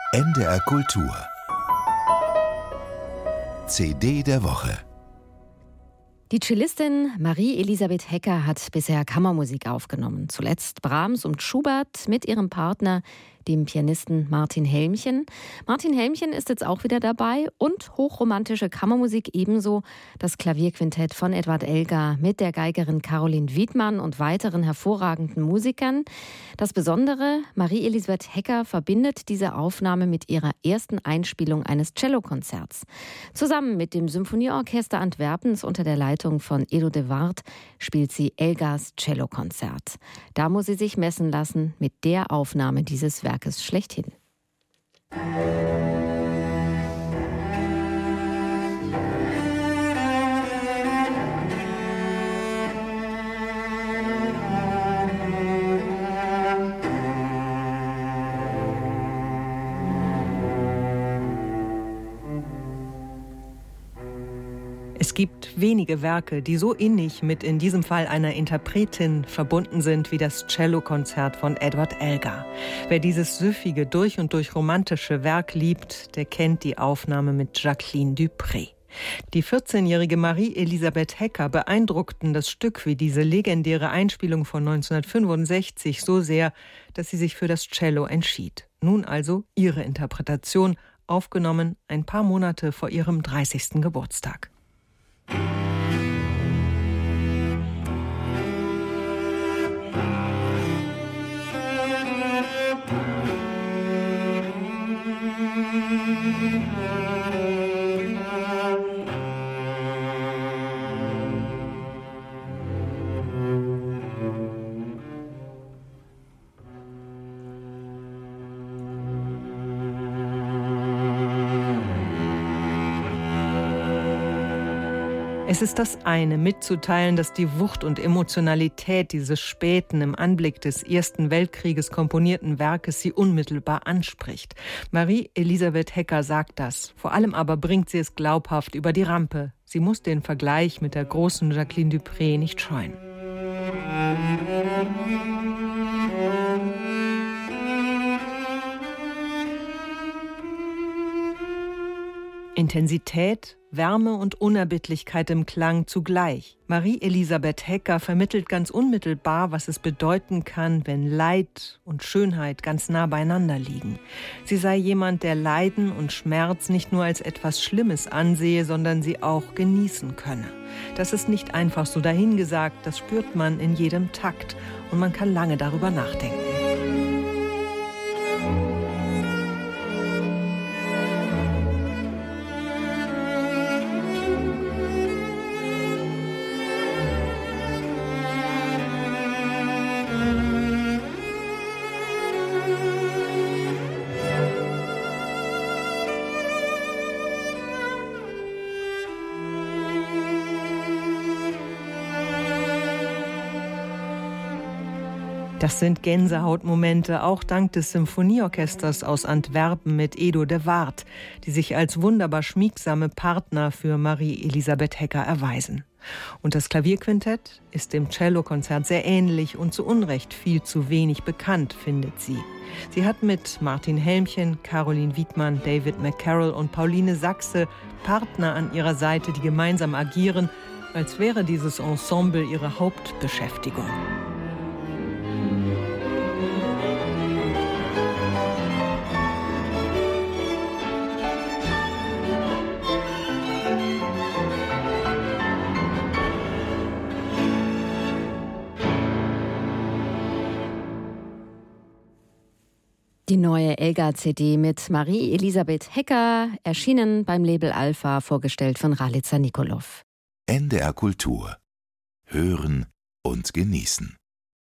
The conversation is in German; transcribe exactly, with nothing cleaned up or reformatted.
N D R Kultur C D der Woche. Die Cellistin Marie-Elisabeth Hecker hat bisher Kammermusik aufgenommen. Zuletzt Brahms und Schubert mit ihrem Partner, dem Pianisten Martin Helmchen. Martin Helmchen ist jetzt auch wieder dabei und hochromantische Kammermusik ebenso. Das Klavierquintett von Edward Elgar mit der Geigerin Caroline Wiedmann und weiteren hervorragenden Musikern. Das Besondere, Marie-Elisabeth Hecker verbindet diese Aufnahme mit ihrer ersten Einspielung eines Cellokonzerts. Zusammen mit dem Symphonieorchester Antwerpens unter der Leitung von Edo de Waard spielt sie Elgars Cellokonzert. Da muss sie sich messen lassen mit der Aufnahme dieses Werkes schlechthin. Es gibt wenige Werke, die so innig mit in diesem Fall einer Interpretin verbunden sind wie das Cellokonzert von Edward Elgar. Wer dieses süffige, durch und durch romantische Werk liebt, der kennt die Aufnahme mit Jacqueline Dupré. Die vierzehnjährige Marie-Elisabeth Hecker beeindruckten das Stück wie diese legendäre Einspielung von neunzehnhundertfünfundsechzig so sehr, dass sie sich für das Cello entschied. Nun also ihre Interpretation, aufgenommen ein paar Monate vor ihrem dreißigsten Geburtstag. Es ist das eine, mitzuteilen, dass die Wucht und Emotionalität dieses späten, im Anblick des Ersten Weltkrieges komponierten Werkes sie unmittelbar anspricht. Marie-Elisabeth Hecker sagt das. Vor allem aber bringt sie es glaubhaft über die Rampe. Sie muss den Vergleich mit der großen Jacqueline Dupré nicht scheuen. Intensität, Wärme und Unerbittlichkeit im Klang zugleich. Marie-Elisabeth Hecker vermittelt ganz unmittelbar, was es bedeuten kann, wenn Leid und Schönheit ganz nah beieinander liegen. Sie sei jemand, der Leiden und Schmerz nicht nur als etwas Schlimmes ansehe, sondern sie auch genießen könne. Das ist nicht einfach so dahingesagt, das spürt man in jedem Takt und man kann lange darüber nachdenken. Das sind Gänsehautmomente, auch dank des Symphonieorchesters aus Antwerpen mit Edo de Waard, die sich als wunderbar schmiegsame Partner für Marie-Elisabeth Hecker erweisen. Und das Klavierquintett ist dem Cellokonzert sehr ähnlich und zu Unrecht viel zu wenig bekannt, findet sie. Sie hat mit Martin Helmchen, Caroline Wiedmann, David McCarroll und Pauline Sachse Partner an ihrer Seite, die gemeinsam agieren, als wäre dieses Ensemble ihre Hauptbeschäftigung. Die neue Elgar-C D mit Marie-Elisabeth Hecker, erschienen beim Label Alpha, vorgestellt von Ralitza Nikolov. N D R Kultur. Hören und genießen.